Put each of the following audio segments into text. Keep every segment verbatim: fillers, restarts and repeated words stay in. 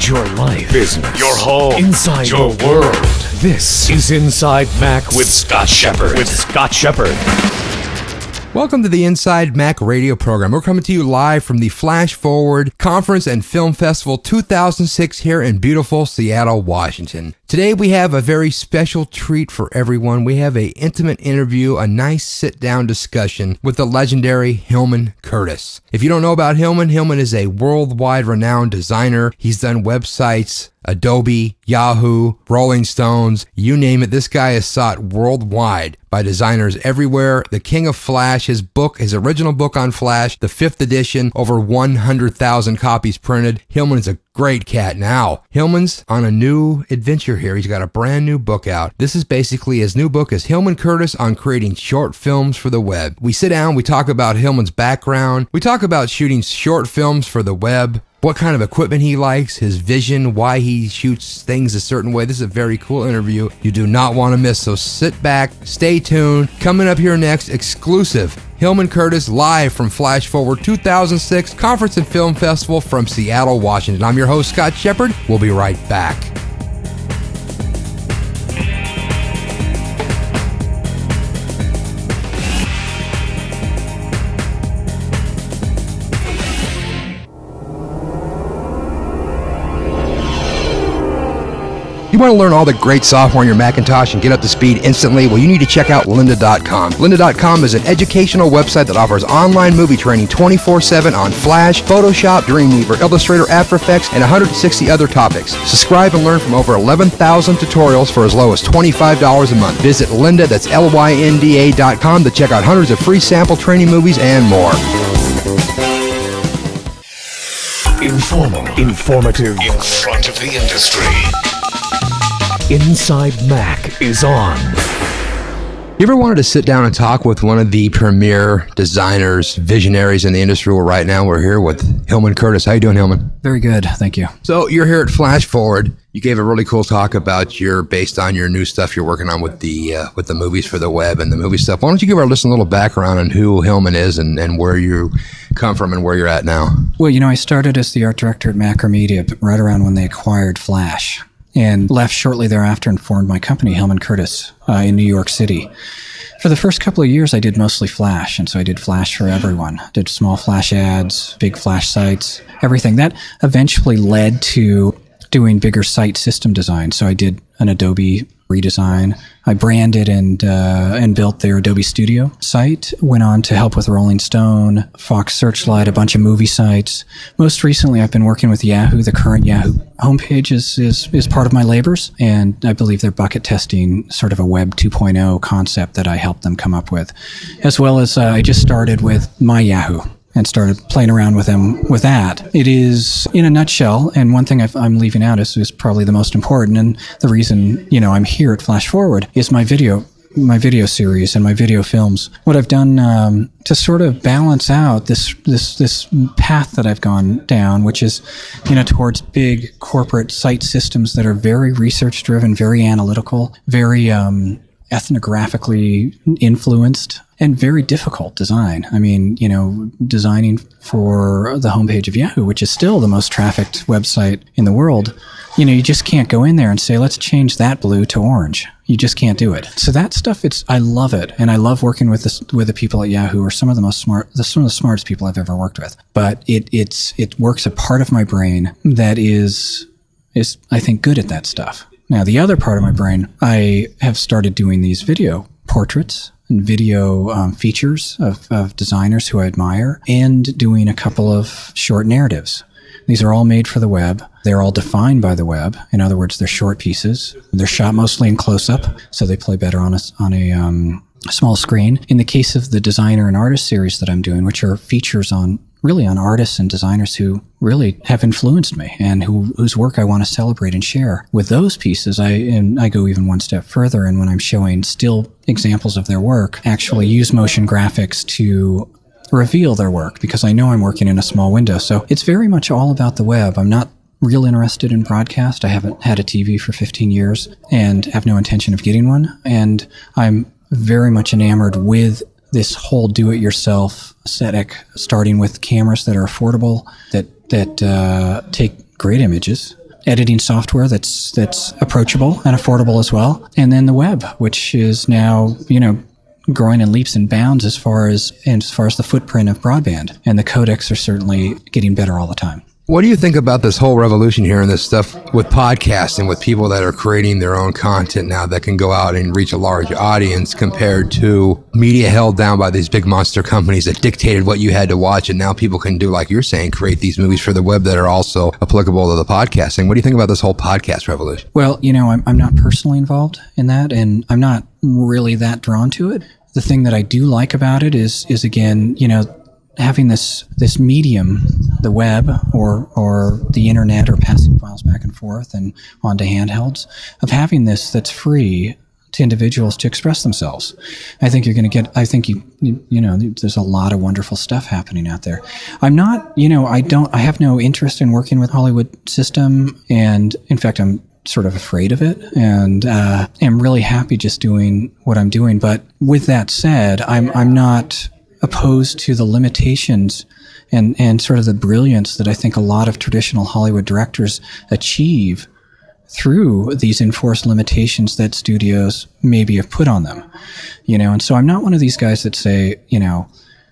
Inside your life. Business. Your home. Inside your the world. This is Inside Mac with Scott Shepard. With Scott Shepard. Welcome to the Inside Mac radio program. We're coming to you live from the Flash Forward Conference and Film Festival two thousand six here in beautiful Seattle, Washington. Today we have a very special treat for everyone. We have an intimate interview, a nice sit-down discussion with the legendary Hillman Curtis. If you don't know about Hillman, Hillman is a worldwide renowned designer. He's done websites, Adobe, Yahoo, Rolling Stones, you name it. This guy is sought worldwide by designers everywhere. The King of Flash, his book, his original book on Flash, the fifth edition, over one hundred thousand copies printed. Hillman is a great cat. Now, Hillman's on a new adventure here. He's got a brand new book out. This is basically his new book is Hillman Curtis on creating short films for the web. We sit down, we talk about Hillman's background. We talk about shooting short films for the web, what kind of equipment he likes, his vision, why he shoots things a certain way. This is a very cool interview you do not want to miss. So sit back, stay tuned. Coming up here next, exclusive Hillman Curtis live from Flash Forward two thousand six Conference and Film Festival from Seattle, Washington. I'm your host, Scott Shepard. We'll be right back. You want to learn all the great software on your Macintosh and get up to speed instantly? Well, you need to check out lynda dot com. lynda dot com is an educational website that offers online movie training twenty-four seven on Flash, Photoshop, Dreamweaver, Illustrator, After Effects, and one hundred sixty other topics. Subscribe and learn from over eleven thousand tutorials for as low as twenty-five dollars a month. Visit Lynda, that's L Y N D A dot com to check out hundreds of free sample training movies and more. Informal. Informative. In front of the industry. Inside Mac is on. You ever wanted to sit down and talk with one of the premier designers, visionaries in the industry? Well, right now we're here with Hillman Curtis. How you doing, Hillman? Very good, thank you. So you're here at Flash Forward. You gave a really cool talk about your, based on your new stuff you're working on with the uh, with the movies for the web and the movie stuff. Why don't you give our listeners a little background on who Hillman is and, and where you come from and where you're at now? Well, you know, I started as the art director at Macromedia right around when they acquired Flash, and left shortly thereafter and formed my company, Hillman Curtis, uh, in New York City. For the first couple of years, I did mostly Flash, and so I did Flash for everyone. Did small Flash ads, big Flash sites, everything. That eventually led to doing bigger site system design. So I did an Adobe redesign. I branded and uh, and built their Adobe Studio site. Went on to help with Rolling Stone, Fox Searchlight, a bunch of movie sites. Most recently, I've been working with Yahoo. The current Yahoo homepage is, is, is part of my labors, and I believe they're bucket testing sort of a Web two point oh concept that I helped them come up with. As well as uh, I just started with my Yahoo and started playing around with them with that. It is, in a nutshell, and one thing I've, I'm leaving out is, is probably the most important, and the reason, you know, I'm here at Flash Forward is my video, my video series and my video films. What I've done um, to sort of balance out this this this path that I've gone down, which is, you know, towards big corporate site systems that are very research driven, very analytical, very um, ethnographically influenced, and very difficult design. I mean, you know, designing for the homepage of Yahoo, which is still the most trafficked website in the world, you know, you just can't go in there and say, let's change that blue to orange. You just can't do it. So that stuff, it's, I love it. And I love working with this, with the people at Yahoo, who are some of the most smart, the, some of the smartest people I've ever worked with. But it, it's, it works a part of my brain that is, is, I think, good at that stuff. Now, the other part of my brain, I have started doing these video portraits and video um, features of, of designers who I admire, and doing a couple of short narratives. These are all made for the web. They're all defined by the web. In other words, they're short pieces. They're shot mostly in close-up, so they play better on a, on a um, small screen. In the case of the designer and artist series that I'm doing, which are features on really on artists and designers who really have influenced me and who, whose work I want to celebrate and share. With those pieces, I and I go even one step further, and when I'm showing still examples of their work, actually use motion graphics to reveal their work, because I know I'm working in a small window. So it's very much all about the web. I'm not real interested in broadcast. I haven't had a T V for fifteen years and have no intention of getting one. And I'm very much enamored with this whole do-it-yourself aesthetic, starting with cameras that are affordable, that that uh, take great images, editing software that's that's approachable and affordable as well, and then the web, which is now, you know, growing in leaps and bounds as far as as far as the footprint of broadband, and the codecs are certainly getting better all the time. What do you think about this whole revolution here and this stuff with podcasting, with people that are creating their own content now that can go out and reach a large audience compared to media held down by these big monster companies that dictated what you had to watch, and now people can do, like you're saying, create these movies for the web that are also applicable to the podcasting? What do you think about this whole podcast revolution? Well, you know, I'm, I'm not personally involved in that, and I'm not really that drawn to it. The thing that I do like about it is, is again, you know, having this this medium, the web or or the internet, or passing files back and forth and onto handhelds, of having this that's free to individuals to express themselves. I think you're going to get, I think you, you, you know, there's a lot of wonderful stuff happening out there. I'm not, you know, I don't, I have no interest in working with Hollywood system. And in fact, I'm sort of afraid of it, and uh, am really happy just doing what I'm doing. But with that said, I'm I'm not opposed to the limitations and, and sort of the brilliance that I think a lot of traditional Hollywood directors achieve through these enforced limitations that studios maybe have put on them. You know, and so I'm not one of these guys that say, you know,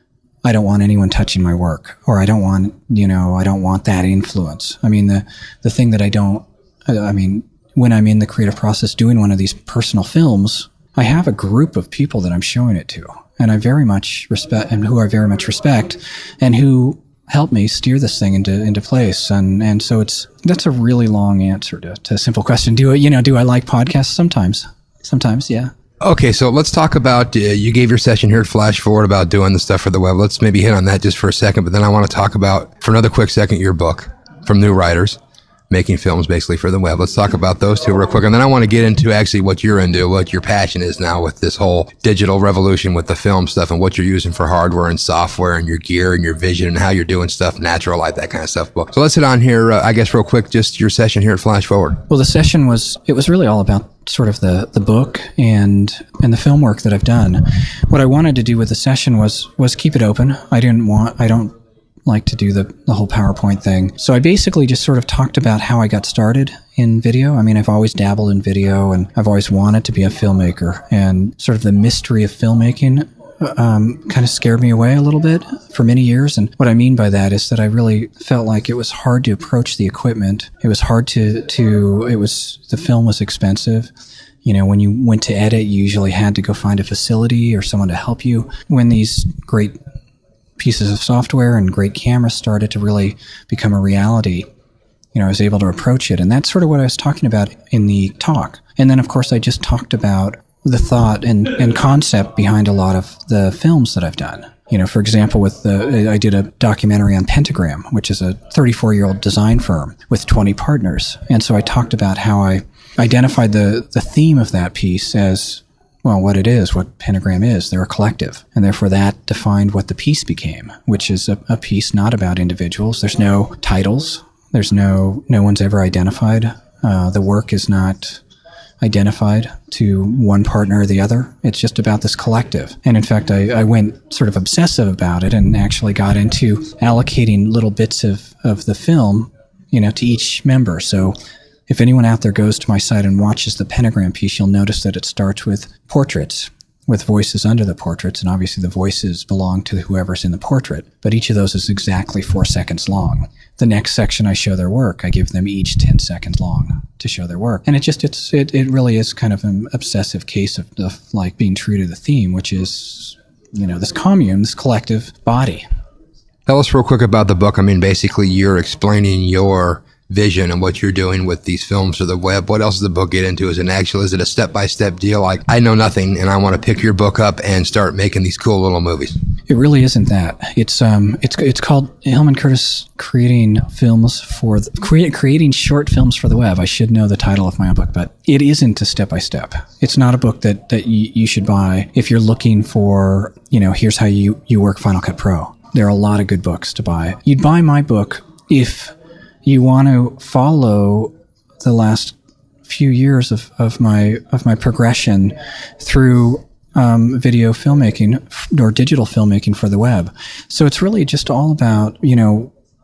I don't want anyone touching my work, or I don't want, you know, I don't want that influence. I mean, the, the thing that I don't, I mean, when I'm in the creative process doing one of these personal films, I have a group of people that I'm showing it to, and I very much respect, and who I very much respect, and who help me steer this thing into into place. And and so it's that's a really long answer to, to a simple question. Do I, you know, do I like podcasts? Sometimes, sometimes, yeah. Okay, so let's talk about, uh, you gave your session here at Flash Forward about doing the stuff for the web. Let's maybe hit on that just for a second, but then I want to talk about, for another quick second, your book, From New Writers, making films basically for the web. Let's talk about those two real quick. And then I want to get into actually what you're into, what your passion is now with this whole digital revolution with the film stuff, and what you're using for hardware and software and your gear and your vision and how you're doing stuff, natural light, that kind of stuff. So let's hit on here, uh, I guess real quick, just your session here at Flash Forward. Well, the session was, it was really all about sort of the, the book and, and the film work that I've done. What I wanted to do with the session was, was keep it open. I didn't want, I don't like to do the, the whole PowerPoint thing. So I basically just sort of talked about how I got started in video. I mean, I've always dabbled in video, and I've always wanted to be a filmmaker, and sort of the mystery of filmmaking um, kind of scared me away a little bit for many years. And what I mean by that is that I really felt like it was hard to approach the equipment. It was hard to, to, it was, the film was expensive. You know, when you went to edit, you usually had to go find a facility or someone to help you. When these great pieces of software and great cameras started to really become a reality, you know, I was able to approach it. And that's sort of what I was talking about in the talk. And then, of course, I just talked about the thought and, and concept behind a lot of the films that I've done. You know, for example, with the, I did a documentary on Pentagram, which is a thirty-four-year-old design firm with twenty partners. And so I talked about how I identified the, the theme of that piece as, well, what it is, what Pentagram is. They're a collective. And therefore that defined what the piece became, which is a, a piece not about individuals. There's no titles. There's no, no one's ever identified. Uh, the work is not identified to one partner or the other. It's just about this collective. And in fact, I, I went sort of obsessive about it and actually got into allocating little bits of, of the film, you know, to each member. So if anyone out there goes to my site and watches the Pentagram piece, you'll notice that it starts with portraits, with voices under the portraits, and obviously the voices belong to whoever's in the portrait. But each of those is exactly four seconds long. The next section I show their work. I give them each ten seconds long to show their work. And it just, it's, it, it really is kind of an obsessive case of, of like being true to the theme, which is, you know, this commune, this collective body. Tell us real quick about the book. I mean, basically you're explaining your vision and what you're doing with these films for the web. What else does the book get into? Is it actual, is it a step-by-step deal? Like, I know nothing and I want to pick your book up and start making these cool little movies. It really isn't that. It's um, it's it's called Hillman Curtis Creating Films for the, create, Creating Short Films for the Web. I should know the title of my own book, but it isn't a step-by-step. It's not a book that that you, you should buy if you're looking for, you know, here's how you you work Final Cut Pro. There are a lot of good books to buy. You'd buy my book if you want to follow the last few years of, of my of my progression through um, video filmmaking or digital filmmaking for the web. So it's really just all about, you know,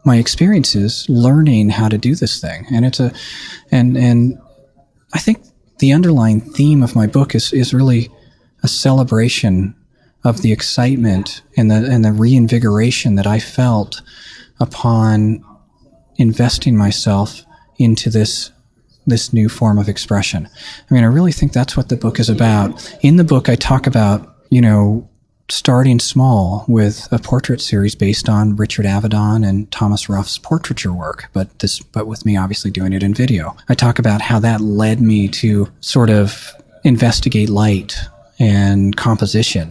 my experiences learning how to do this thing. And it's a, and, and I think the underlying theme of my book is, is really a celebration of the excitement and the, and the reinvigoration that I felt upon investing myself into this this new form of expression. I mean, I really think that's what the book is about. In the book, I talk about, you know, starting small with a portrait series based on Richard Avedon and Thomas Ruff's portraiture work, but this, but with me obviously doing it in video. I talk about how that led me to sort of investigate light and composition,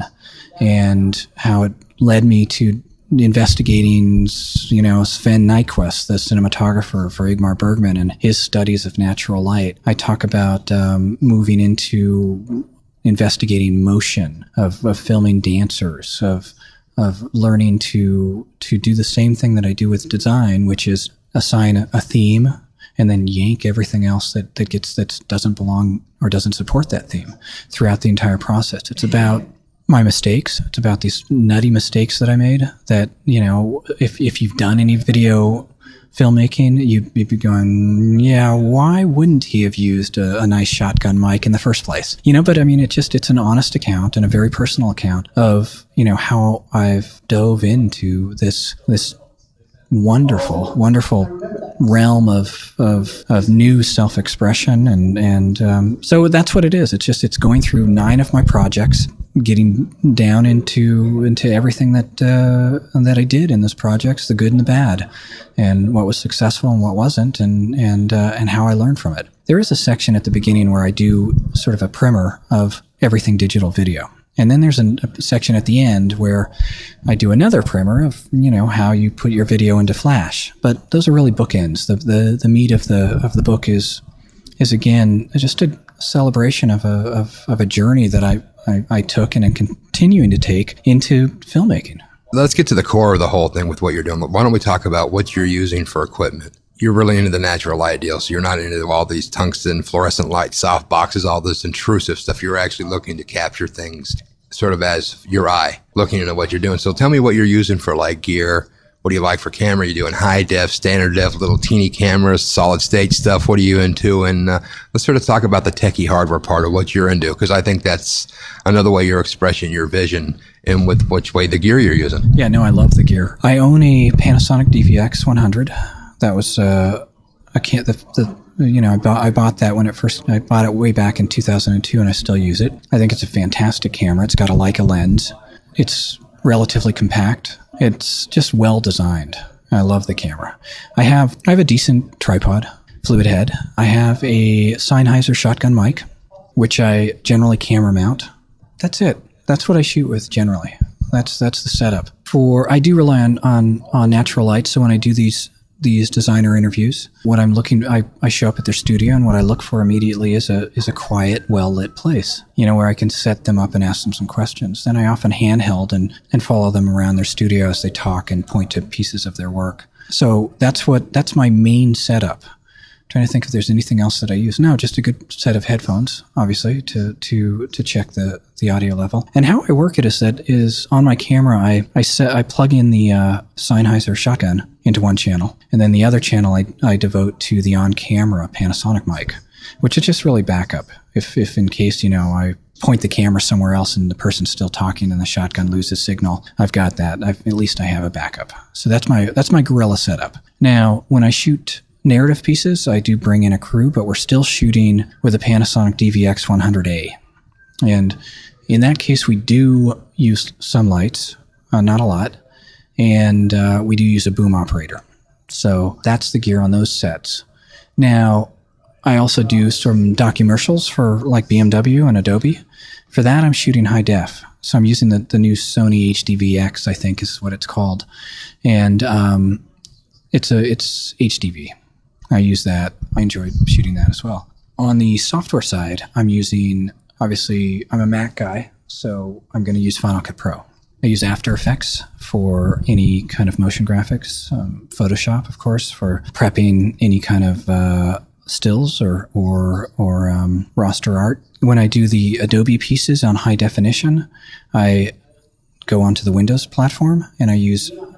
and how it led me to investigating, you know, Sven Nykvist, the cinematographer for Ingmar Bergman, and his studies of natural light. I talk about um, moving into investigating motion, of, of filming dancers, of of learning to to do the same thing that I do with design, which is assign a, a theme and then yank everything else that, that gets that doesn't belong or doesn't support that theme throughout the entire process. It's about my mistakes. It's about these nutty mistakes that I made that, you know, if if you've done any video filmmaking, you'd, you'd be going, yeah, why wouldn't he have used a, a nice shotgun mic in the first place? You know, but I mean, it just, it's an honest account and a very personal account of, you know, how I've dove into this, this wonderful, wonderful realm of, of, of new self-expression. And, and, um, so that's what it is. It's just, it's going through nine of my projects, getting down into into everything that uh, that I did in those projects, the good and the bad, and what was successful and what wasn't, and and uh, and how I learned from it. There is a section at the beginning where I do sort of a primer of everything digital video, and then there's a, a section at the end where I do another primer of, you know, how you put your video into Flash. But those are really bookends. The the the meat of the of the book is is again just a celebration of a of, of a journey that I. I, I took and am continuing to take into filmmaking. Let's get to the core of the whole thing with what you're doing. Why don't we talk about what you're using for equipment? You're really into the natural light deal, so you're not into all these tungsten, fluorescent light, soft boxes, all this intrusive stuff. You're actually looking to capture things sort of as your eye, looking into what you're doing. So tell me what you're using for like gear. What do you like for camera? You're doing high def, standard def, little teeny cameras, solid state stuff. What are you into? And uh, let's sort of talk about the techie hardware part of what you're into, because I think that's another way you're expressing your vision and with which way the gear you're using. Yeah, no, I love the gear. I own a Panasonic D V X one hundred. That was uh, a can the, the you know I bought I bought that when it first I bought it way back in two thousand two, and I still use it. I think it's a fantastic camera. It's got a Leica lens. It's relatively compact. It's just well designed. I love the camera. I have I have a decent tripod, fluid head. I have a Sennheiser shotgun mic, which I generally camera mount. That's it. That's what I shoot with generally. That's that's the setup. For I do rely on on, on natural light. So when I do these these designer interviews, what I'm looking, I, I show up at their studio, and what I look for immediately is a is a quiet, well-lit place, you know, where I can set them up and ask them some questions. Then I often handheld and, and follow them around their studio as they talk and point to pieces of their work. So that's what, that's my main setup. Trying to think if there's anything else that I use. No, just a good set of headphones, obviously, to to to check the, the audio level. And how I work it is that is on my camera, I I set I plug in the uh, Sennheiser shotgun into one channel, and then the other channel I I devote to the on-camera Panasonic mic, which is just really backup. If if in case, you know, I point the camera somewhere else and the person's still talking and the shotgun loses signal, I've got that. I've, at least I have a backup. So that's my that's my guerrilla setup. Now, when I shoot narrative pieces, I do bring in a crew, but we're still shooting with a Panasonic D V X one hundred A. And in that case, we do use some lights, uh, not a lot, and uh, we do use a boom operator. So that's the gear on those sets. Now, I also do some documercials for like B M W and Adobe. For that, I'm shooting high def. So I'm using the, the new Sony H D V X, I think is what it's called. And um, it's a it's H D V. I use that. I enjoy shooting that as well. On the software side, I'm using, obviously, I'm a Mac guy, so I'm going to use Final Cut Pro. I use After Effects for any kind of motion graphics, um, Photoshop, of course, for prepping any kind of uh, stills or or or um, roster art. When I do the Adobe pieces on high definition, I go onto the Windows platform and I use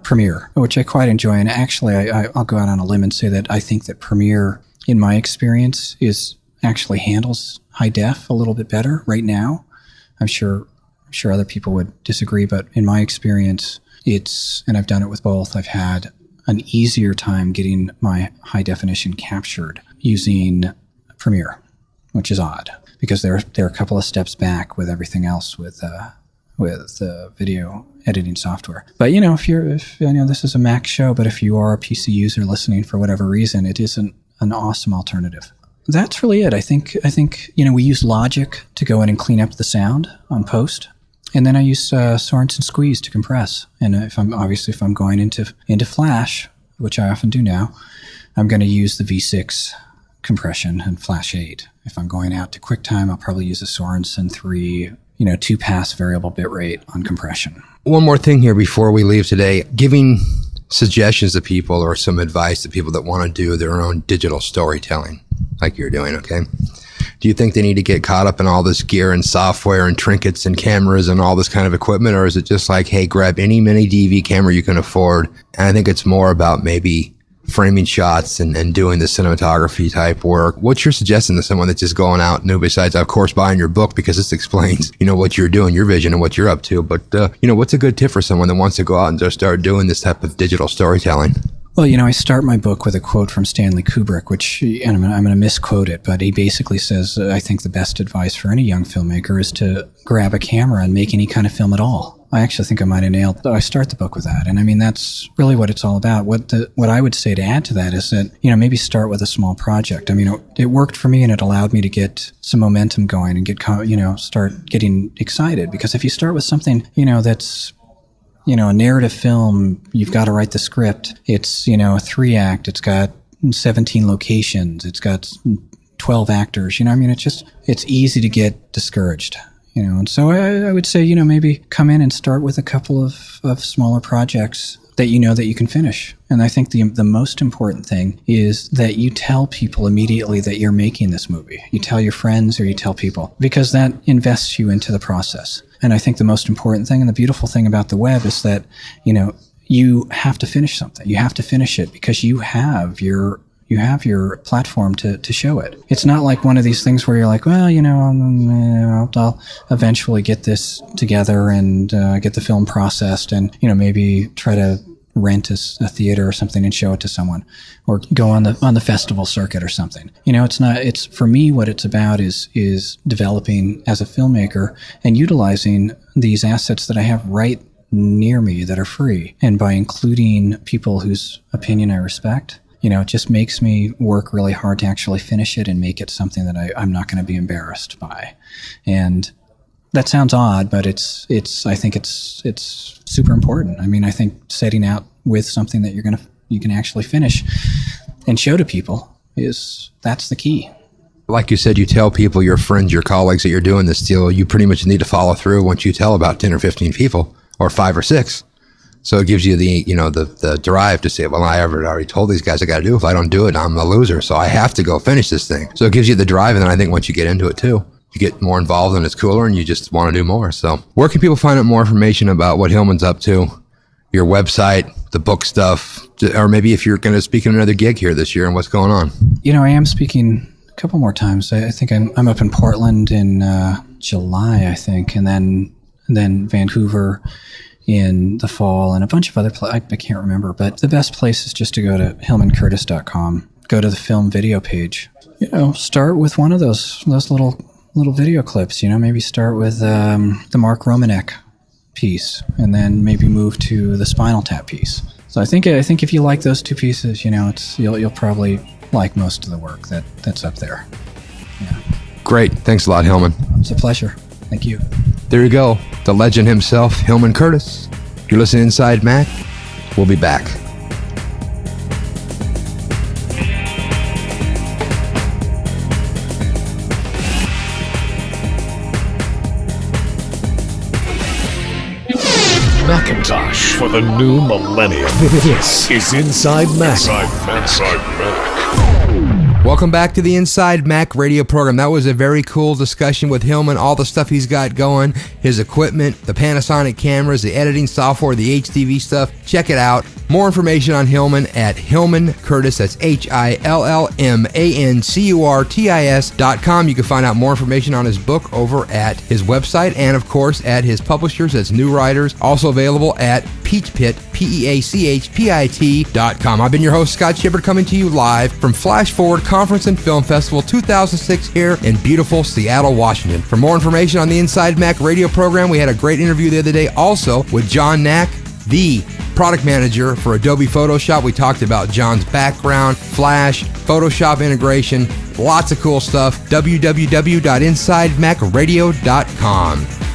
Premiere, which I quite enjoy. And actually, I, I, I'll go out on a limb and say that I think that Premiere, in my experience, is actually handles high def a little bit better right now. I'm sure, I'm sure other people would disagree, but in my experience, it's, and I've done it with both, I've had an easier time getting my high definition captured using Premiere, which is odd because they're, they're a couple of steps back with everything else with, uh, with uh, video editing software. But, you know, if you're, if, you know, this is a Mac show, but if you are a P C user listening for whatever reason, it isn't an awesome alternative. That's really it. I think, I think, you know, we use Logic to go in and clean up the sound on post. And then I use uh, Sorensen Squeeze to compress. And if I'm, obviously, if I'm going into, into Flash, which I often do now, I'm going to use the V six compression and Flash eight. If I'm going out to QuickTime, I'll probably use a Sorensen three, you know, two pass variable bitrate on compression. One more thing here before we leave today, giving suggestions to people or some advice to people that want to do their own digital storytelling like you're doing, okay? Do you think they need to get caught up in all this gear and software and trinkets and cameras and all this kind of equipment? Or is it just like, hey, grab any mini D V camera you can afford? And I think it's more about maybe framing shots and, and doing the cinematography type work. What's your suggestion to someone that's just going out new, besides, of course, buying your book because this explains, you know, what you're doing, your vision and what you're up to. But, uh, you know, what's a good tip for someone that wants to go out and just start doing this type of digital storytelling? Well, you know, I start my book with a quote from Stanley Kubrick, which, and I'm, I'm going to misquote it, but he basically says, uh, I think the best advice for any young filmmaker is to grab a camera and make any kind of film at all. I actually think I might have nailed, I start the book with that. And I mean, that's really what it's all about. What the, what I would say to add to that is that, you know, maybe start with a small project. I mean, it, it worked for me and it allowed me to get some momentum going and get, you know, start getting excited. Because if you start with something, you know, that's, you know, a narrative film, you've got to write the script. It's, you know, a three act. It's got seventeen locations. It's got twelve actors. You know, I mean, it's just, it's easy to get discouraged, you know. And so I, I would say, you know, maybe come in and start with a couple of, of smaller projects that you know that you can finish. And I think the the most important thing is that you tell people immediately that you're making this movie. You tell your friends or you tell people, because that invests you into the process. And I think the most important thing and the beautiful thing about the web is that, you know, you have to finish something. You have to finish it because you have your you have your platform to, to show it. It's not like one of these things where you're like, well, you know, um, I'll, I'll eventually get this together and uh, get the film processed and, you know, maybe try to rent a, a theater or something and show it to someone, or go on the on the festival circuit or something. You know, it's not. It's for me. What it's about is is developing as a filmmaker and utilizing these assets that I have right near me that are free, and by including people whose opinion I respect. You know, it just makes me work really hard to actually finish it and make it something that I, I'm not going to be embarrassed by. And that sounds odd, but it's it's. I think it's it's super important. I mean, I think setting out with something that you're gonna you can actually finish and show to people is that's the key. Like you said, you tell people, your friends, your colleagues, that you're doing this deal. You pretty much need to follow through once you tell about ten or fifteen people, or five or six. So it gives you the, you know, the, the drive to say, well, I already told these guys I got to do. If I don't do it, I'm a loser. So I have to go finish this thing. So it gives you the drive. And then I think once you get into it too, you get more involved and it's cooler and you just want to do more. So where can people find out more information about what Hillman's up to? Your website, the book stuff, or maybe if you're going to speak in another gig here this year and what's going on? You know, I am speaking a couple more times. I, I think I'm, I'm up in Portland in uh, July, I think, and then and then Vancouver in the fall, and a bunch of other places. I, I can't remember, but the best place is just to go to hillman curtis dot com. Go to the film video page. You know, start with one of those those little little video clips. You know, maybe start with um, the Mark Romanek piece, and then maybe move to the Spinal Tap piece. So I think I think if you like those two pieces, you know, it's you'll you'll probably like most of the work that, that's up there. Yeah. Great. Thanks a lot, Hillman. It's a pleasure. Thank you. There you go. The legend himself, Hillman Curtis. You're listening to Inside Mac. We'll be back. Macintosh for the new millennium. This is Inside Mac. Inside Mac. Inside Mac. Welcome back to the Inside Mac radio program. That was a very cool discussion with Hillman, all the stuff he's got going, his equipment, the Panasonic cameras, the editing software, the H D V stuff. Check it out. More information on Hillman at Hillman Curtis. That's H I L L M A N C U R T I S dot com. You can find out more information on his book over at his website and, of course, at his publishers. That's New Writers. Also available at Peach Pit, P E A C H P I T dot com. I've been your host, Scott Shepard, coming to you live from Flash Forward Conference and Film Festival two thousand six here in beautiful Seattle, Washington. For more information on the Inside Mac radio program, we had a great interview the other day also with John Nack, the product manager for Adobe Photoshop. We talked about John's background, Flash, Photoshop integration, lots of cool stuff. w w w dot inside mac radio dot com.